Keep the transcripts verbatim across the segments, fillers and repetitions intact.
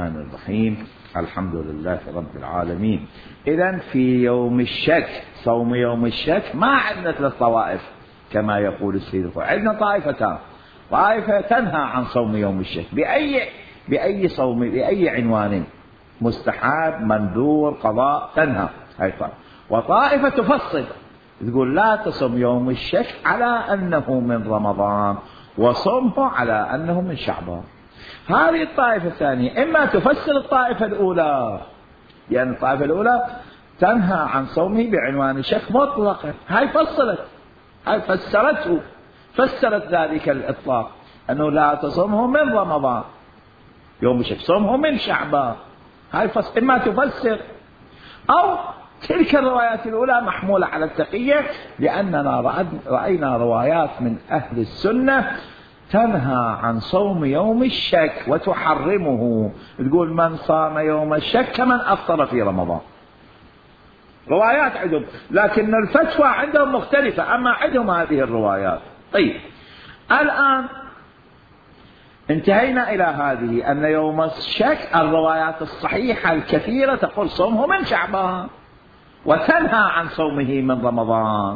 الرحمن الرحيم. الحمد لله رب العالمين. إذن في يوم الشك، صوم يوم الشك، ما عندنا ثلاث طوائف كما يقول السيد، عندنا طائفتان. طائفة تنهى عن صوم يوم الشك بأي بأي صوم، بأي عنوان، مستحب، مندور، قضاء، تنهى هاي طائفة. وطائفة تفصل تقول لا تصم يوم الشك على أنه من رمضان، وصمه على أنه من شعبان. هذه الطائفة الثانية إما تفسر الطائفة الأولى، لأن يعني الطائفة الأولى تنهى عن صومه بعنوان الشك مطلقا، هاي فصلت، هاي فسرته، فسرت ذلك الإطلاق أنه لا تصومه من رمضان يوم الشك، صومه من شعبان. هاي فصل، إما تفسر، أو تلك الروايات الأولى محمولة على التقية، لأننا رأينا روايات من أهل السنة تنهى عن صوم يوم الشك وتحرمه، تقول من صام يوم الشك كمن أفطر في رمضان. روايات عندهم، لكن الفتوى عندهم مختلفة، أما عندهم هذه الروايات. طيب الآن انتهينا إلى هذه، أن يوم الشك الروايات الصحيحة الكثيرة تقول صومه من شعبان وتنهى عن صومه من رمضان.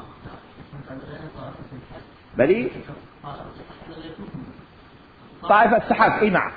بلي طائفة سحب، اي نعم،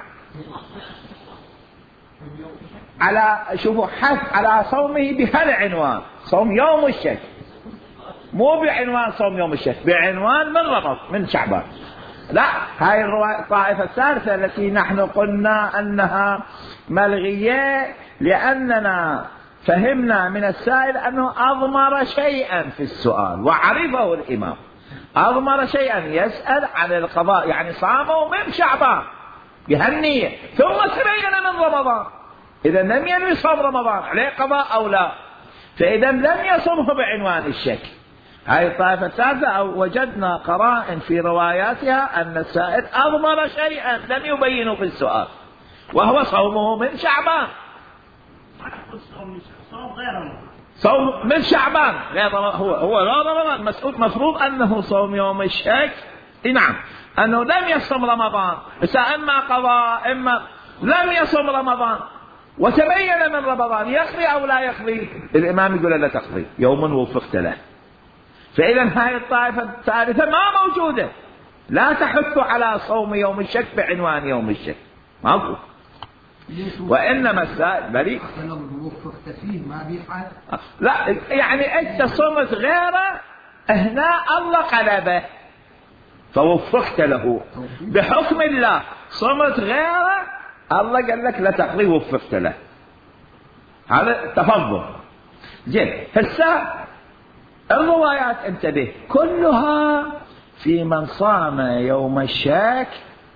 على شوفوا حث على صومه بهالعنوان، صوم يوم الشك، مو بعنوان صوم يوم الشك، بعنوان من رمضان من شعبان. لا، هاي الطائفة الثالثة التي نحن قلنا أنها ملغية، لأننا فهمنا من السائل أنه أضمر شيئا في السؤال وعرفه الإمام، أضمر شيئا، يسأل عن القضاء، يعني صاموا من شعبان بهالنية ثم تبين من رمضان، إذا لم ينوي صوم رمضان عليه قضاء أو لا، فإذا لم يصمه بعنوان الشك. هاي الطائفة الثالثة وجدنا قرائن في رواياتها أن السائل أضمر شيئا لم يبينه في السؤال، وهو صومه من شعبان، صوم من شعبان غير هو هو لا رمضان، مسؤول مفروض أنه صوم يوم الشك، نعم، أنه لم يصم رمضان، بس إما قضاء إما لم يصم رمضان وتبين من رمضان، يقضي أو لا يقضي؟ الإمام يقول لا تقضي، يوم وفقت له. فإذا هاي الطائفة الثالثة ما موجودة، لا تحث على صوم يوم الشك بعنوان يوم الشك، ماكو. وإنما السائل بلي لا، يعني أنت صمت غيره، هنا الله قلبه فوفقت له بحكم الله، صمت غيره الله قال لك لا تقضي وفقت له، هذا تفضل. زين، هسه الروايات انتبه كلها في من صام يوم الشك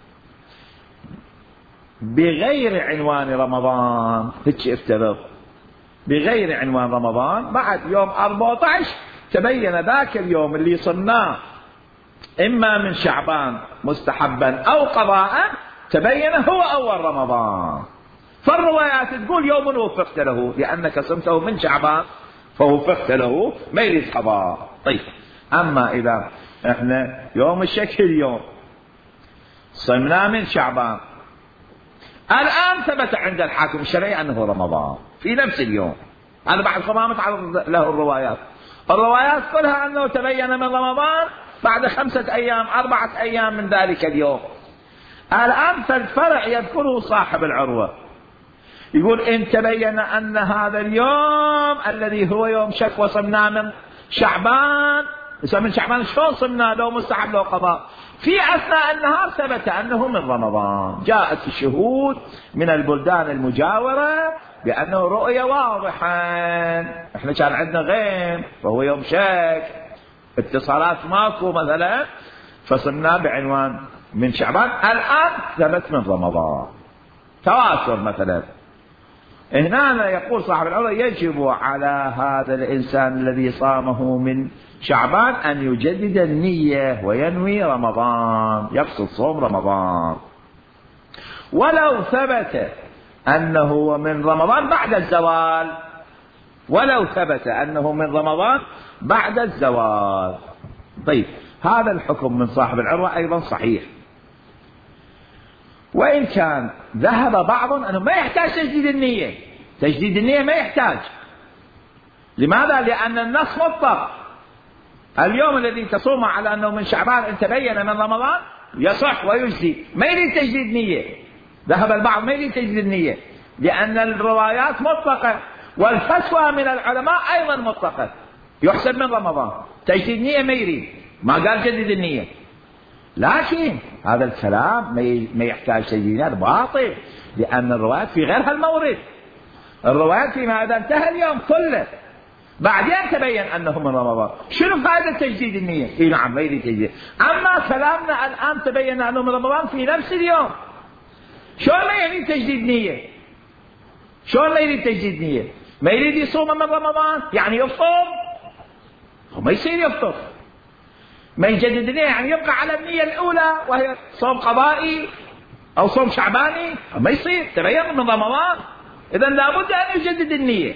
بغير عنوان رمضان، هيك افترض بغير عنوان رمضان، بعد يوم أربعة عشر تبين ذاك اليوم اللي صناه إما من شعبان مستحبا أو قضاء، تبين هو أول رمضان، فالروايات تقول يوم وفقت له لأنك صمته من شعبان فوفقت له ما يريد قضاء. طيب، أما إذا احنا يوم الشك اليوم صمنا من شعبان، الآن ثبت عند الحاكم الشرعي أنه رمضان في نفس اليوم، هذا بعد ما متعرض له الروايات، الروايات كلها أنه تبين من رمضان بعد خمسة أيام أربعة أيام من ذلك اليوم. الآن فالفرع يذكره صاحب العروة، يقول إن تبين أن هذا اليوم الذي هو يوم شك وصمنا من شعبان، من شعبان شلون صمنا لو مستحب لو قضاء؟ في أثناء النهار ثبت أنه من رمضان، جاءت الشهود من البلدان المجاورة بأنه رؤية واضحة، احنا كان عندنا غيم وهو يوم شك، اتصالات ماكو مثلا، فصمنا بعنوان من شعبان، الآن ثبت من رمضان، تواتر مثلا. هنا يقول صاحب العروة يجب على هذا الإنسان الذي صامه من شعبان أن يجدد النية وينوي رمضان، يقصد صوم رمضان، ولو ثبت أنه من رمضان بعد الزوال، ولو ثبت أنه من رمضان بعد الزوال. طيب، هذا الحكم من صاحب العروة أيضا صحيح. وإن كان ذهب بعض أنه ما يحتاج تجديد النية، تجديد النية ما يحتاج. لماذا؟ لأن النص مطلق، اليوم الذي تصوم على أنه من شعبان إن تبين من رمضان يصح ويجزي، ما يريد تجديد نية. ذهب البعض ما يريد تجديد النية لأن الروايات مطلقة، والفتوى من العلماء أيضا مطلقة، يحسب من رمضان، تجديد نية ما يريد، ما قال جدد النية. لكن هذا الكلام ما يحتاج تجديد، هذا باطل، لأن الروايات في غير هالمورد، الروايات فيما إذا انتهى اليوم كله بعدين تبين أنه من رمضان، شنو فائدة تجديد النية؟ إيه نعم ما يريد تجديد. أما كلامنا الآن تبين أنه من رمضان في نفس اليوم، شلون ما يريد تجديد نية؟ شلون ما يريد تجديد نية؟ ما يريد يصوم من رمضان يعني يفطر، وما يصير يفطر، ما يجدد النية يعني يبقى على النية الأولى وهي صوم قضائي أو صوم شعباني، ما يصير، تبين من رمضان، إذن لابد أن يجدد النية.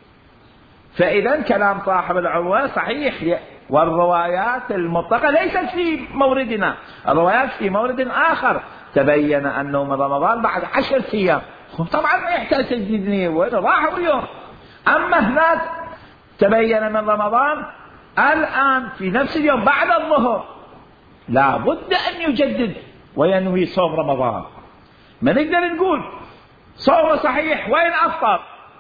فإذا كلام صاحب العروة صحيح، والروايات المطلقة ليست في موردنا، الروايات في مورد آخر تبين أنه من رمضان بعد عشر أيام، طبعا ما يحتاج تجديد نية، وين راحوا اليوم. أما هناك تبين من رمضان الآن في نفس اليوم بعد الظهر، لا بد أن يجدد وينوي صوم رمضان. ما نقدر نقول صوم صحيح وين أفطر،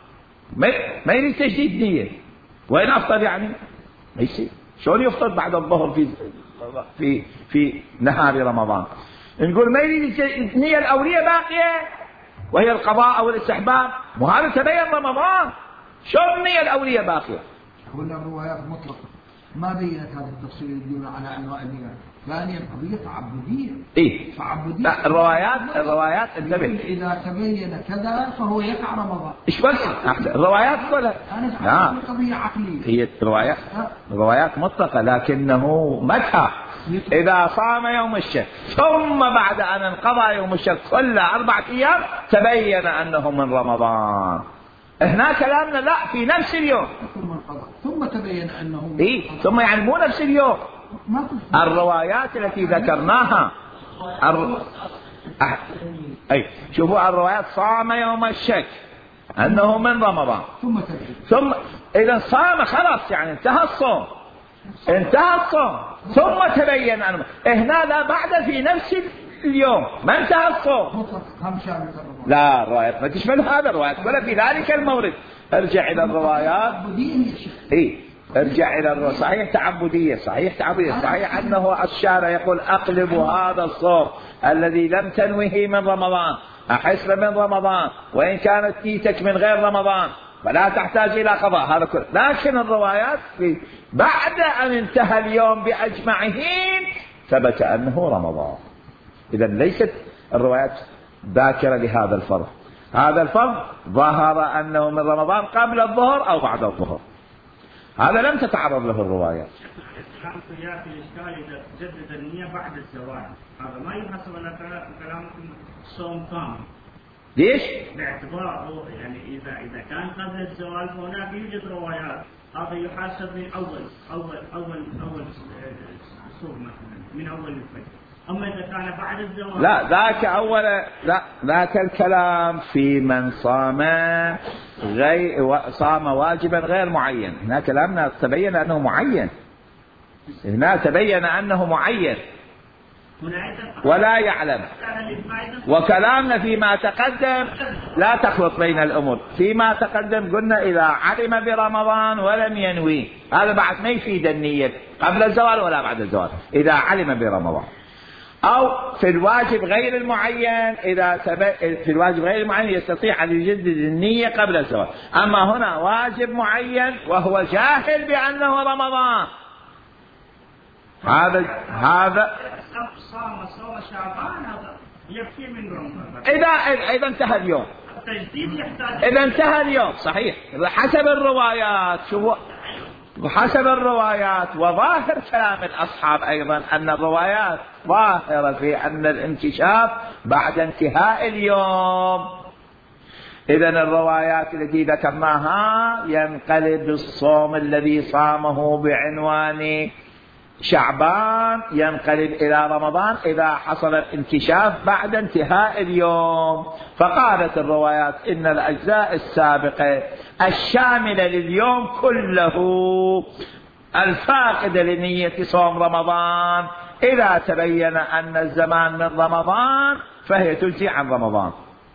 ما يريد تجديد نية، وين أفطر يعني ما يصير، شلون يفطر بعد الظهر في في في نهار رمضان؟ نقول ما يريد النية الأولية باقية وهي القضاء أو الاستحباب، وهذا تبين رمضان، شلون النية الأولية باقية؟ ولا الروايات مطلقة ما بينت هذا التفصيل يدل على أنواع النية. ثانيا قضية تعبدية. إيه تعبدية. لا الروايات الروايات انتبه، إذا تبين كذا فهو يقع رمضان. إيش بس الروايات ولا؟ لا قضية عقلية. هي الروايات الروايات مطلقة، لكنه متى؟ إذا صام يوم الشك ثم بعد أن انقضى يوم الشك كل أربعة أيام تبين أنه من رمضان، هنا كلامنا لا في نفس اليوم ثم تبين أنه إيه ثم يعني مو نفس اليوم. الروايات التي ذكرناها الر... أه. أي شوفوا الروايات صام يوم الشك أنه من رمضان ثم تبين، ثم إذا صام خلاص يعني انتهى الصوم، انتهى الصوم ثم تبين أنه هنا لا بعد في نفس اليوم ما انتهى الصوم. لا الروايات ما تشمل هذا، الروايات ولا في ذلك المورد. ارجع إلى الروايات إيه ارجع إلى الروايات صحيح تعبدية، صحيح تعبدية، صحيح أنه الشارع يقول أقلب هذا الصوم الذي لم تنوه من رمضان أحسب من رمضان وإن كانت تيتك من غير رمضان فلا تحتاج إلى قضاء، هذا كله. لكن الروايات في بعد أن انتهى اليوم بأجمعه ثبت أنه رمضان. إذن ليست الروايات ذاكرة لهذا الفرض، هذا الفرض ظهر أنه من رمضان قبل الظهر أو بعد الظهر، هذا لم تتعرض له الروايات. في الإشكال إذا تجدد النية بعد الزواج، هذا ما يحسب أن كلامكم صوم كامل. ليش؟ باعتباره يعني إذا إذا كان قبل الزواج هناك يوجد روايات، هذا يحاسب من أول أول أول أول صوم مثلا من أول الفجر. أما إذا كان بعد الزواج لا ذاك أول لا ذاك الكلام في من صام غير صام واجبا غير معين، هنا كلامنا تبين أنه معين، هنا تبين أنه معين ولا يعلم. وكلامنا فيما تقدم لا تخلط بين الأمور، فيما تقدم قلنا إذا علم برمضان ولم ينوي، هذا بعد ما يفيد النية قبل الزوال ولا بعد الزوال، إذا علم برمضان. أو في الواجب غير المعين، إذا في الواجب غير المعين يستطيع أن يجدد النية قبل الزوال. أما هنا واجب معين وهو جاهل بأنه رمضان، هذا هذا صام صوم شعبان هذا يكفي من رمضان. إذا إذا انتهى اليوم، التجديد يحتاج إذا انتهى اليوم صحيح حسب الروايات. شو وحسب الروايات وظاهر كلام الأصحاب أيضا أن الروايات ظاهرة في أن الانكشاف بعد انتهاء اليوم. إذن الروايات التي ذكرناها ينقلب الصوم الذي صامه بعنوان شعبان ينقلب إلى رمضان إذا حصل الانكشاف بعد انتهاء اليوم. فقالت الروايات إن الأجزاء السابقة الشاملة لليوم كله الفاقدة لنية صوم رمضان إذا تبين أن الزمان من رمضان فهي تجزي عن رمضان.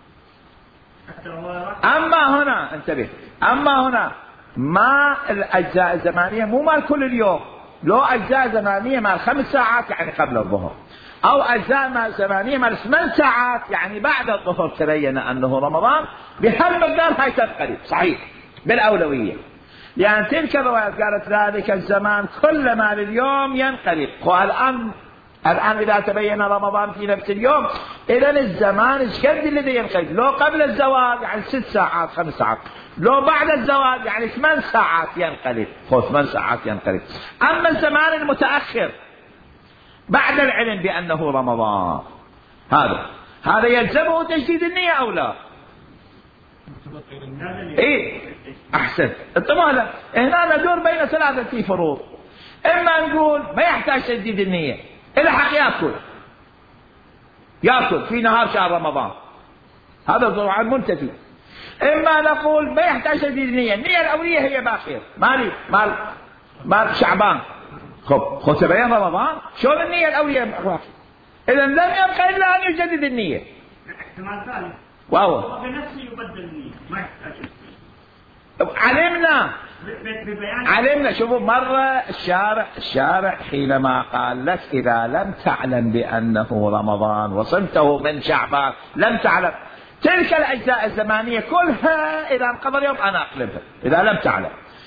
أما هنا انتبه، أما هنا ما الأجزاء الزمانية مو مال كل اليوم، لو أجزاء زمانية مال خمس ساعات يعني قبل الظهر، أو أجزاء زمانية مال ثمان ساعات يعني بعد الظهر تبين أنه رمضان، بهالمقدار هاي تنقلب صحيح بالأولوية، لأن يعني تلك الروايات قالت ذلك الزمان كل ما لليوم ينقلب. والآن الآن إذا تبين رمضان في نفس اليوم إذن الزمان ايش قد الذي ينقلب؟ لو قبل الزواج يعني ست ساعات خمس ساعات، لو بعد الزواج يعني ثمان ساعات ينقلب، هو ثمان ساعات ينقلب. أما الزمان المتأخر بعد العلم بأنه رمضان هذا هذا يلزمه تجديد النية أو لا؟ إيه أحسن. انتبه له، هنا ندور بين ثلاثة فروض، إما نقول ما يحتاج تجديد النية إلا حق يأكل يأكل في نهار شهر رمضان، هذا طبعا منتفي. إما نقول ما يحتاج تجديد النية، النية الأولية هي باقية مالي مال مال شعبان، خب خب تبين رمضان شلون النية الأولية باقية؟ إذا لم يبقى إلا أن يجدد النية. احتمال ثالث واو بنفسه يبدل النية ما يحتاج. علمنا علمنا شوفوا مرة الشارع الشارع حينما قال لك إذا لم تعلم بأنه رمضان وصمته من شعبان لم تعلم، تلك الأجزاء الزمانية كلها إذا انقضى اليوم أنا أقلبها إذا لم تعلم.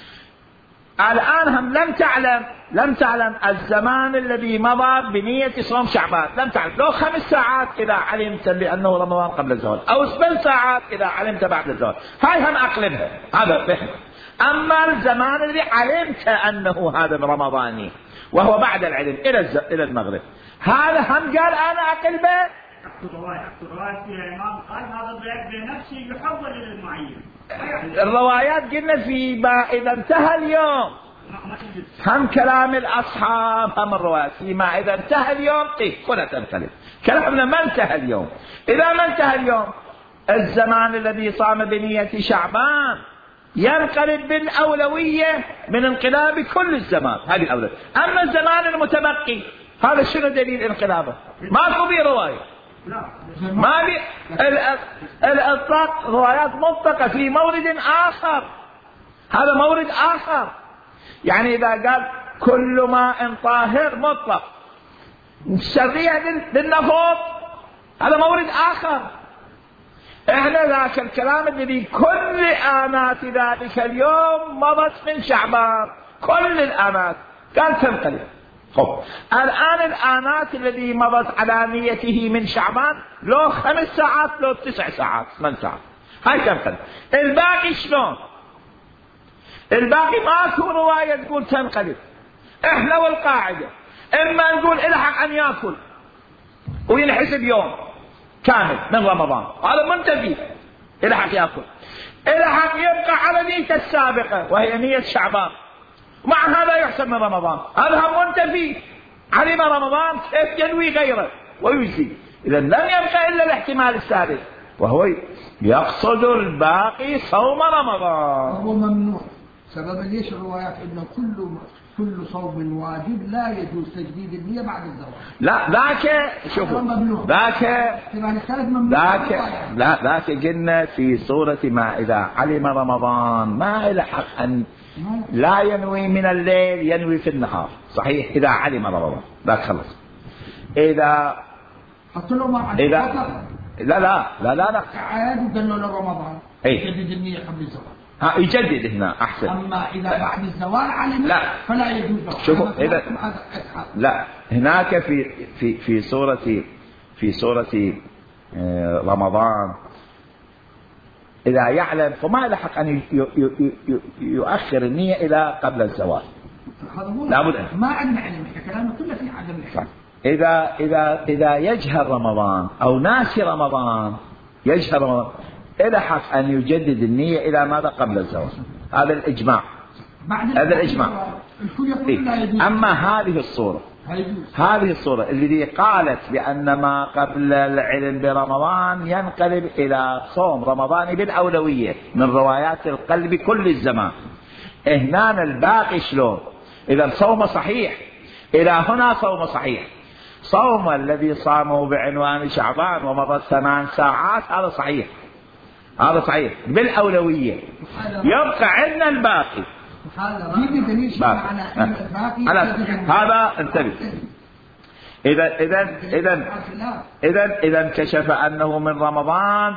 الآن هم لم تعلم لم تعلم الزمان الذي مضى بنية صوم شعبان، لم تعلم لو خمس ساعات إذا علمت بأنه رمضان قبل الزواج، أو ثمان ساعات إذا علمت بعد الزواج، هاي هم أقلبها هذا فهم. أما الزمان الذي علمت أنه هذا رمضاني وهو بعد العلم إلى إلى المغرب، هذا هم قال أنا أقلبه. الروايات فيها الإمام قال هذا بنفسه يحول إلى المعين. الروايات قلنا في ما إذا انتهى اليوم، هم كلام الأصحاب هم الروايات فيما إذا انتهى اليوم إيه كلها تنقلب. كلامنا ما انتهى اليوم، إذا ما انتهى اليوم الزمان الذي صام بنية شعبان ينقلب بالأولوية من انقلاب كل الزمان، هذه الأولوية. أما الزمان المتبقي هذا شنو دليل انقلابه؟ ماكو به رواية، ما بي الإطلاق روايات مطلقة في مورد آخر، هذا مورد آخر. يعني إذا قال كل ماء طاهر مطلق الشريعة للنفوذ هذا مورد آخر. احنا ذاك الكلام الذي كل آنات ذلك اليوم مضت من شعبان، كل الآنات قال تنقلب. خب الآن الآنات الذي مضت على نيته من شعبان لو خمس ساعات لو تسع ساعات ثمان ساعات هاي تنقلب. الباقي شلون؟ الباقي ماكو رواية تقول تنقلب. احنا والقاعدة اما نقول الحق ان ياكل وينحسب يوم كامل من رمضان هذا منتفي، الحق ياكل، الحق يبقى على نيته السابقة وهي نية شعبان، مع هذا يحسب من رمضان، هذا هم منتفي. علم رمضان كيف ينوي غيره ويجزي. إذا لم يبقى إلا الاحتمال السادس وهو يقصد الباقي صوم رمضان. هو ممنوع سبب ليش الروايات إنه كل كل صوم واجب لا يجوز تجديد النية بعد الزواج. لا ذاك شوفوا ذاك ذاك لا ذاك قلنا في سورة ما إذا علم رمضان ما له حق أن لا ينوي من الليل ينوي في النهار، صحيح إذا علم رمضان ذاك خلص. إذا حتى لو ما إذا لا لا لا لا لا عادي قالوا له رمضان يجدد النية قبل الزواج، ها يجدد هنا أحسن. أما إذا بعد الزواج علم لا فلا يجوز. شوفوا إذا لا هناك في في في سورة في سورة رمضان إذا يعلم فما له حق أن يؤخر النية إلى قبل الزواج. لابد ما عندنا علم، كلامنا كله في عدم العلم. إذا إذا إذا يجهل رمضان أو ناسي رمضان يجهل رمضان إلى حق أن يجدد النية إلى ماذا قبل الزواج، هذا الإجماع، هذا الإجماع الكل يقول إيه؟ لا يجوز. أما هذه الصورة هيجوز. هذه الصورة اللي قالت بأن ما قبل العلم برمضان ينقلب إلى صوم رمضان بالأولوية من روايات القلب كل الزمان. هنا الباقي شلون؟ إذا صوم صحيح، إلى هنا صوم صحيح. صوم الذي صامه بعنوان شعبان ومضت ثمان ساعات هذا صحيح، هذا صحيح بالأولوية. يبقى عندنا الباقي. باقي. هذا انتبه. إذا إذا إذا إذا إذا انكشف أنه من رمضان،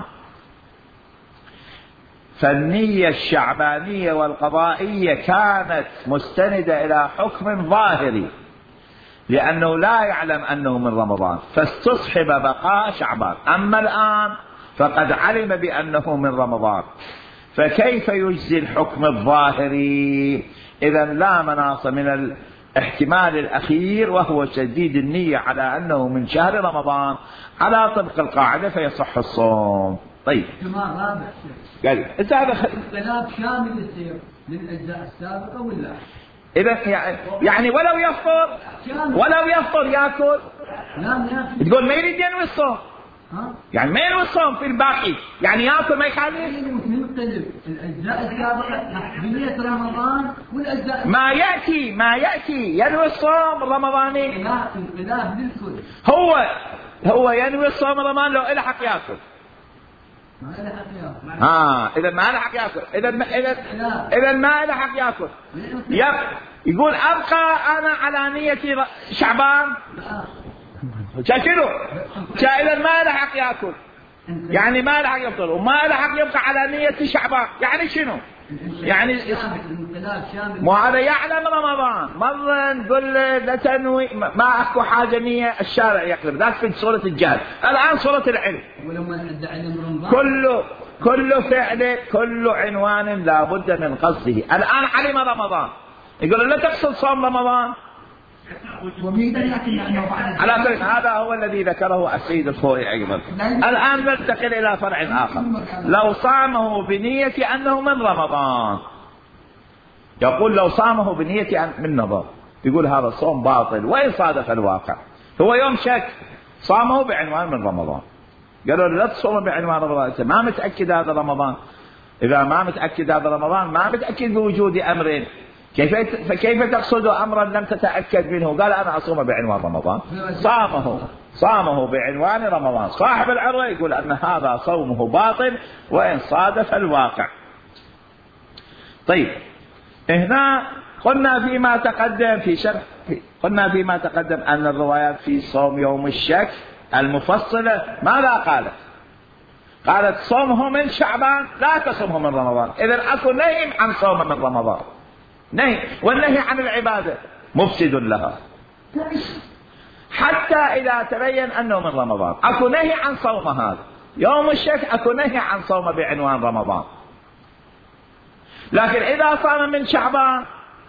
فالنية الشعبانية والقضائية كانت مستندة إلى حكم ظاهري، لأنه لا يعلم أنه من رمضان فاستصحب بقاء شعبان. أما الآن فقد علم بأنه من رمضان، فكيف يجزي الحكم الظاهري؟ إذا لا مناص من الاحتمال الأخير وهو تجديد النية على أنه من شهر رمضان على طبق القاعدة فيصح الصوم. طيب احتمال رابع قال انت هذا اختلاف شامل يصير للأجزاء السابقة ولا؟ إذا يعني ولو يفطر ولو يفطر يأكل، تقول ما يريد ينوي الصوم، يعني ما ينوي الصوم في الباقي، يعني يأكل ما يخالف. نختلف الأجزاء السابقة بنية رمضان والأجزاء ما يأتي ما يأتي ينوي الصوم الرمضاني. انقلاب للكل. هو هو ينوي الصوم رمضان لو إلحق يأكل. ما لحق ياكل. اه اذا ما لحق ياكل، اذا اذا اذا ما لحق ياكل. يقول ابقى انا على نية شعبان شكله اذا ما لحق ياكل، يعني ما لحق يفطر وما لحق يبقى على نية شعبان، يعني شنو؟ يعني مو هذا يعلم رمضان مرة نقول لا تنوي، ما اكو حاجة نية الشارع يقلب ذاك في صورة الجهل. الآن صورة العلم كله كل فعل كل عنوان لا بد من قصده. الآن علم رمضان يقول لا تقصد صوم رمضان على طريق. هذا هو الذي ذكره السيد الخوئي أيضا. الآن ننتقل إلى فرع آخر. لو صامه بنية أنه من رمضان، يقول لو صامه بنية أن من نظر، يقول هذا الصوم باطل وإن صادف الواقع. هو يوم شك صامه بعنوان من رمضان، قالوا لا تصوم بعنوان رمضان، أنت ما متأكد هذا رمضان. إذا ما متأكد هذا رمضان ما متأكد بوجود أمرين، كيف فكيف تقصد أمرا لم تتأكد منه؟ قال أنا أصوم بعنوان رمضان. صامه صامه بعنوان رمضان. صاحب العروة يقول أن هذا صومه باطل وإن صادف الواقع. طيب هنا قلنا فيما تقدم في شرح قلنا فيما تقدم أن الروايات في صوم يوم الشك المفصلة ماذا قالت؟ قالت صومه من شعبان لا تصومه من رمضان. إذن أكو نهي عن صوم من رمضان، نهي، والنهي عن العبادة مفسد لها حتى إذا تبين أنه من رمضان. أكو نهي عن صوم هذا يوم الشك، أكو نهي عن صوم بعنوان رمضان. لكن إذا صام من شعبان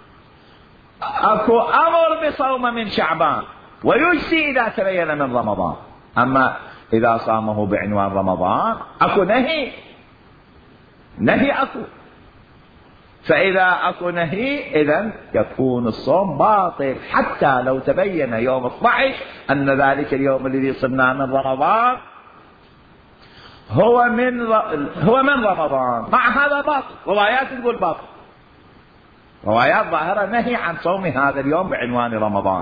أكو أمر بصوم من شعبان ويجزي إذا تبين من رمضان. أما إذا صامه بعنوان رمضان أكو نهي نهي أكو. فإذا أكو نهي إذن يكون الصوم باطل حتى لو تبين يوم اثني عشر أن ذلك اليوم الذي صمنا من رمضان هو من هو من رمضان. مع هذا باطل، روايات تقول باطل، روايات ظاهرة نهي عن صوم هذا اليوم بعنوان رمضان.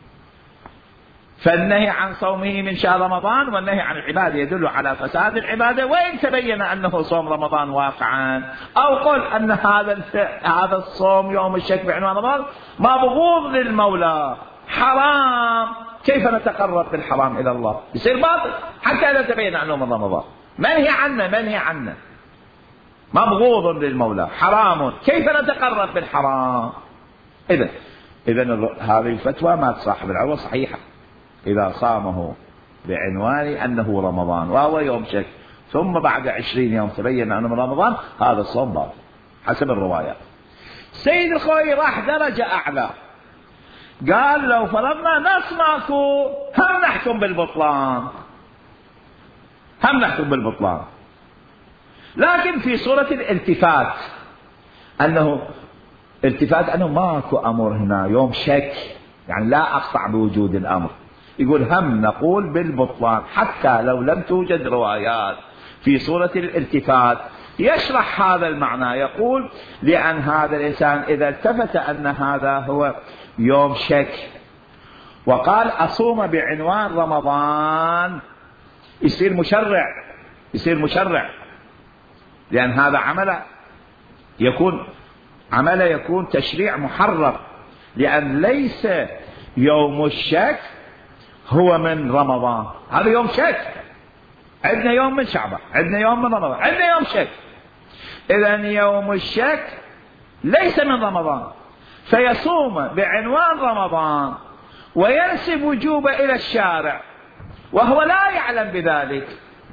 فالنهي عن صومه من شهر رمضان والنهي عن العبادة يدل على فساد العبادة وإن تبين أنه صوم رمضان واقعا. أو قل أن هذا هذا الصوم يوم الشك بعنوان رمضان مبغوض للمولى حرام، كيف نتقرب بالحرام إلى الله؟ يصير باطل حتى إذا تبين أنه من رمضان. منهي عنه منهي عنه مبغوض للمولى حرام، كيف نتقرب بالحرام؟ إذن إذن هذه الفتوى ما صاحب العروة صحيحة. إذا صامه بعنوان أنه رمضان وهو يوم شك ثم بعد عشرين يوم تبين أنه من رمضان هذا الصوم باطل حسب الروايات. سيد الخوئي راح درجة أعلى، قال لو فرضنا نص ماكو هم نحكم بالبطلان، هم نحكم بالبطلان، لكن في صورة الالتفات أنه التفات أنه ماكو أمر هنا يوم شك، يعني لا أقطع بوجود الأمر. يقول هم نقول بالبطلان حتى لو لم توجد روايات في صورة الالتفات يشرح هذا المعنى. يقول لأن هذا الإنسان إذا التفت أن هذا هو يوم شك وقال أصوم بعنوان رمضان، يصير مشرع، يصير مشرع، لأن هذا عمل يكون عمل يكون تشريع محرم، لأن ليس يوم الشك هو من رمضان، هذا يوم شك. عندنا يوم من شعبان، عندنا يوم من رمضان، عندنا يوم شك. إذن يوم الشك ليس من رمضان، فيصوم بعنوان رمضان وينسب وجوبه إلى الشارع وهو لا يعلم بذلك،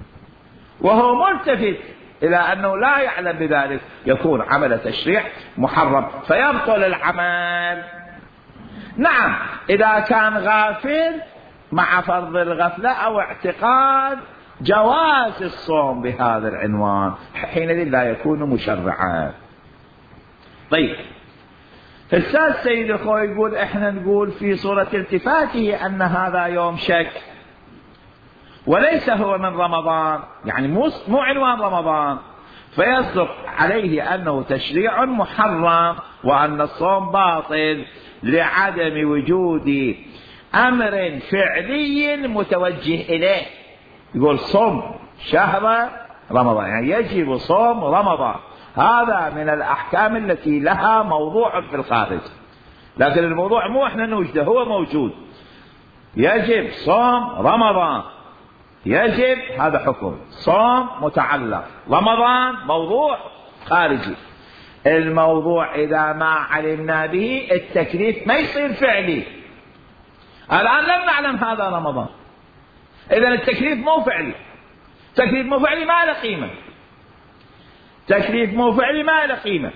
وهو ملتفت إلى أنه لا يعلم بذلك، يكون عمل تشريع محرم فيبطل العمل. نعم إذا كان غافل مع فرض الغفلة أو اعتقاد جواز الصوم بهذا العنوان، حينئذ لا يكون مشرعا. طيب الأستاذ سيد الخوي يقول احنا نقول في صورة التفاته أن هذا يوم شك وليس هو من رمضان، يعني مو مو عنوان رمضان، فيصدق عليه أنه تشريع محرم وأن الصوم باطل لعدم وجود أمر فعلي متوجه إليه. يقول صوم شهر رمضان يعني يجب صوم رمضان، هذا من الأحكام التي لها موضوع في الخارج، لكن الموضوع مو احنا نوجده، هو موجود. يجب صوم رمضان، يجب هذا حكم، صوم متعلق، رمضان موضوع خارجي. الموضوع إذا ما علمنا به التكليف ما يصير فعلي. الآن لم نعلم هذا رمضان، إذن التكليف مو فعلي، تكليف مو فعلي ما له قيمة، تكليف مو فعلي ما له قيمة.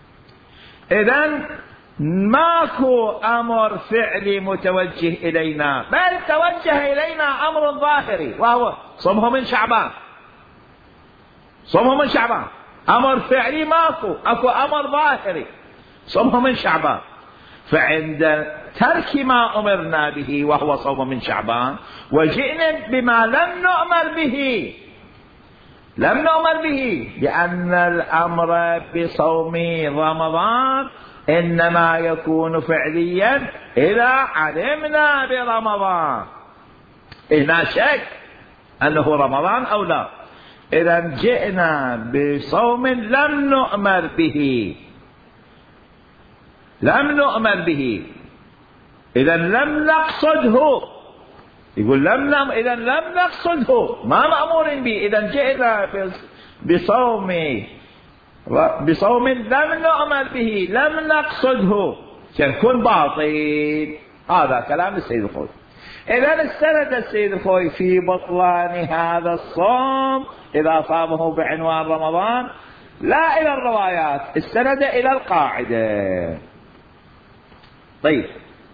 إذن ماكو أمر فعلي متوجه إلينا، بل توجه إلينا أمر ظاهري وهو صومه من شعبان، صومه من شعبان. أمر فعلي ماكو، أكو أمر ظاهري صومه من شعبان. فعند ترك ما أمرنا به وهو صوم من شعبان وجئنا بما لم نؤمر به، لم نؤمر به، لأن الأمر بصوم رمضان إنما يكون فعليا إذا علمنا برمضان، إذا شك أنه رمضان أو لا. إذا جئنا بصوم لم نؤمر به، لم نؤمر به، إذا لم نقصده. يقول لم نم إذا لم نقصده، ما مأمور به. إذا جئنا بصوم بصوم لم نؤمر به، لم نقصده، سيكون باطل. هذا كلام السيد الخوي. إذا استند السيد الخوي في بطلان هذا الصوم إذا صامه بعنوان رمضان لا إلى الروايات، استند إلى القاعدة. طيب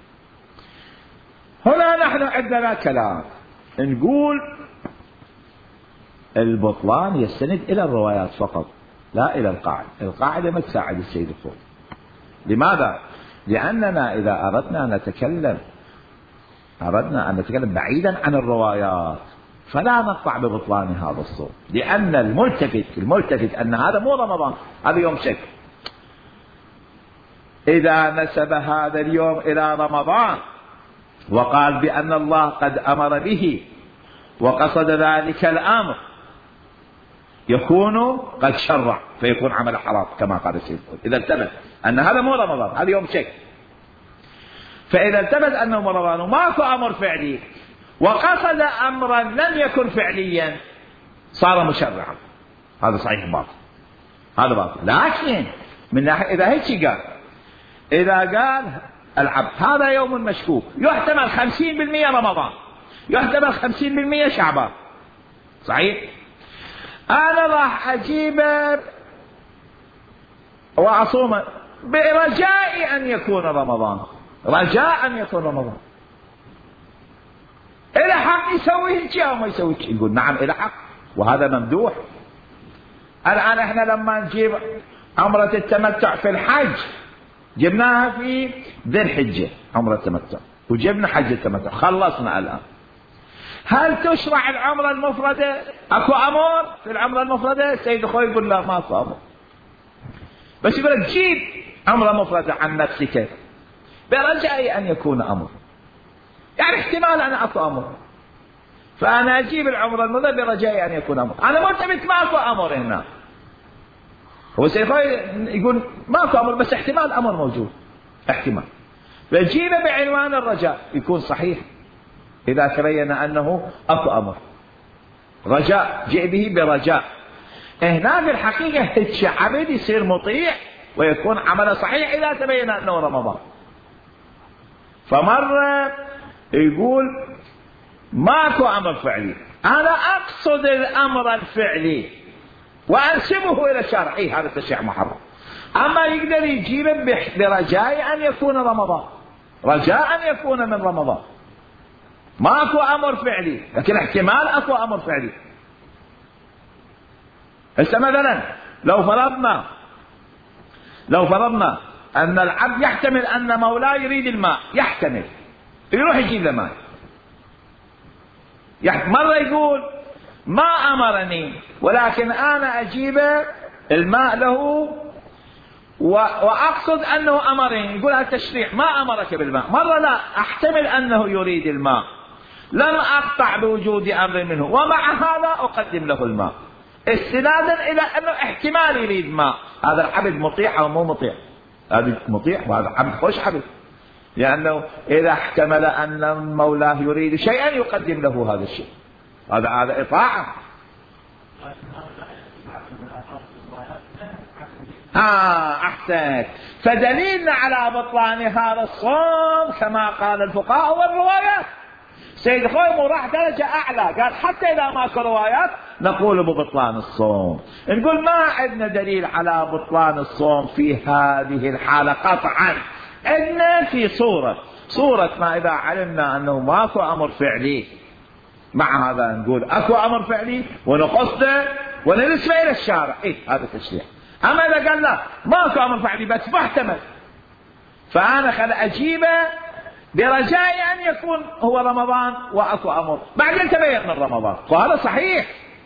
هنا نحن عندنا كلام نقول البطلان يستند إلى الروايات فقط لا إلى القاعدة. القاعدة ما تساعد السيد الخوي. لماذا؟ لأننا إذا أردنا أن نتكلم أردنا أن نتكلم بعيدا عن الروايات فلا نقطع ببطلان هذا الصوم، لأن الملتفت الملتفت أن هذا مو رمضان، هذا يوم شك. إذا نسب هذا اليوم إلى رمضان وقال بأن الله قد أمر به وقصد ذلك الأمر يكون قد شرع، فيكون عمل حرام كما قال السيد. إذا التفت أن هذا مو رمضان، هذا يوم شك، فإذا التفت أنه رمضان وماكو أمر فعلي وقصد أمرا لم يكن فعليا صار مشرعا، هذا صحيح باطل، هذا باطل. لكن من ناحية إذا هيك قال، إذا قال العبد هذا يوم مشكوك، يحتمل خمسين بالمئة رمضان، يحتمل خمسين بالمئة شعبان، صحيح؟ أنا راح أجيب وأصوم برجاء أن يكون رمضان، رجاء أن يكون رمضان. إلى حق يسوي هيك أو ما يسوي هيك؟ يقول نعم إلى حق، وهذا ممدوح. الآن إحنا لما نجيب عمرة التمتع في الحج جبناها في ذي الحجة عمرة التمتع، وجبنا حج التمتع، خلصنا الآن. هل تشرع العمرة المفردة؟ اكو امر في العمرة المفردة؟ سيد اخوي يقول لا ماكو امر، بس يقول لك جيب عمرة مفردة عن نفسك برجاء ان يكون امر، يعني احتمال انا اكو امر، فانا اجيب العمرة المفردة برجاء ان يكون امر. انا مرتبط ماكو امر هنا، هو سيد اخوي يقول ماكو امر بس احتمال امر موجود، احتمال، فجيبه بعنوان الرجاء يكون صحيح إذا تبين أنه أكو أمر رجاء، جئ به برجاء. هنا في الحقيقة هيك عبد يصير مطيع ويكون عمله صحيح إذا تبين أنه رمضان. فمرة يقول ماكو أمر فعلي، أنا أقصد الأمر الفعلي وأنسبه إلى الشرع، إيه هذا التشريع محرم. أما يقدر يجيبه برجاء أن يكون رمضان، رجاء أن يكون من رمضان، ماكو امر فعلي لكن احتمال اكو امر فعلي. هسه مثلا لو فرضنا لو فرضنا ان العبد يحتمل ان مولاه يريد الماء، يحتمل يروح يجيب له ماء، مرة يقول ما امرني ولكن انا اجيب الماء له واقصد انه امرني، يقول هذا التشريع ما امرك بالماء. مرة لا، احتمل انه يريد الماء، لن أقطع بوجود أمر منه، ومع هذا أقدم له الماء استنادا إلى أنه احتمال يريد ماء. هذا العبد مطيع أو مو مطيع؟ هذا مطيع وهذا عبد خوش عبد، لأنه إذا احتمل أن مولاه يريد شيئا يقدم له هذا الشيء، هذا هذا إطاعة. آه أحسنت. فدليلنا على بطلان هذا الصوم كما قال الفقهاء هو الروايات. سيد خويمو راح درجة أعلى، قال حتى إذا ماكو روايات نقول ببطلان الصوم. نقول ما عندنا دليل على بطلان الصوم في هذه الحالة قطعا، عندنا في صورة صورة ما إذا علمنا أنه ماكو أمر فعلي، مع هذا نقول أكو أمر فعلي ونقصده وننسبه إلى الشارع، إيه هذا التشريع. أما إذا قال لا ماكو أمر فعلي بس محتمل، فأنا خل أجيبه برجاء أن يكون هو رمضان وأكو أمر بعدين تبين من رمضان، وهذا صحيح،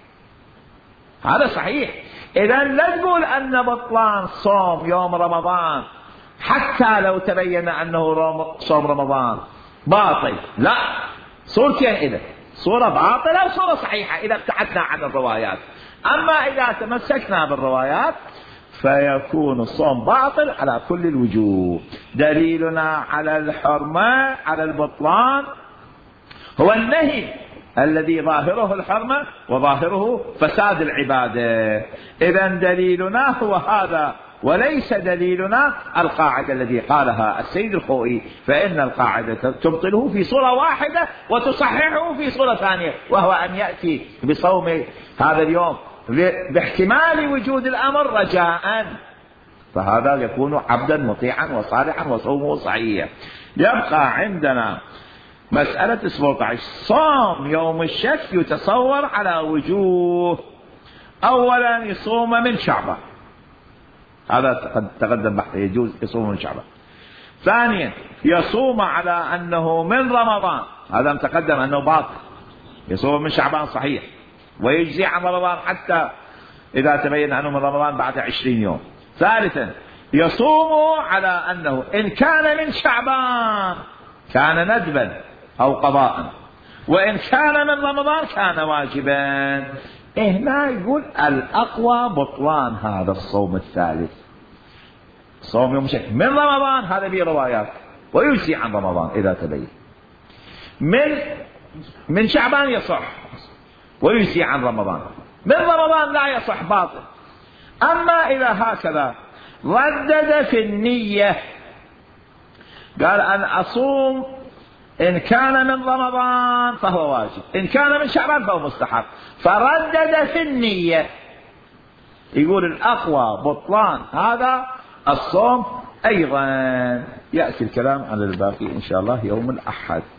هذا صحيح. إذا لا تقول أن بطلان صوم يوم رمضان حتى لو تبين أنه صوم رمضان باطل، لا، صورتين إذا صورة باطلة وصورة صحيحة إذا ابتعدنا عن الروايات. أما إذا تمسكنا بالروايات فيكون الصوم باطل على كل الوجوه. دليلنا على الحرمة على البطلان هو النهي الذي ظاهره الحرمة وظاهره فساد العبادة. إذا دليلنا هو هذا وليس دليلنا القاعدة الذي قالها السيد الخوئي، فإن القاعدة تبطله في صورة واحدة وتصححه في صورة ثانية، وهو أن يأتي بصوم هذا اليوم باحتمال وجود الأمر رجاء، فهذا يكون عبدا مطيعا وصالحا وصومه صحيح. يبقى عندنا مسألة سبعة عشر صوم يوم الشك يتصور على وجوه. أولا يصوم من شعبان، هذا تقدم بحث يجوز يصوم من شعبان. ثانيا يصوم على أنه من رمضان، هذا تقدم أنه باطل، يصوم من شعبان صحيح ويجزي عن رمضان حتى إذا تبين أنه من رمضان بعد عشرين يوم. ثالثا يصوم على أنه إن كان من شعبان كان ندبا أو قضاء، وإن كان من رمضان كان واجبا. هنا يقول الأقوى بطلان هذا الصوم الثالث، صوم يوم شك من رمضان، هذا به روايات ويجزي عن رمضان إذا تبين. من من شعبان يصح ويجزي عن رمضان، من رمضان لا يصح باطل. أما إذا هكذا ردد في النية قال أن أصوم إن كان من رمضان فهو واجب، إن كان من شعبان فهو مستحب، فردد في النية. يقول الأقوى بطلان هذا الصوم. أيضا يأتي الكلام على الباقي إن شاء الله يوم الأحد.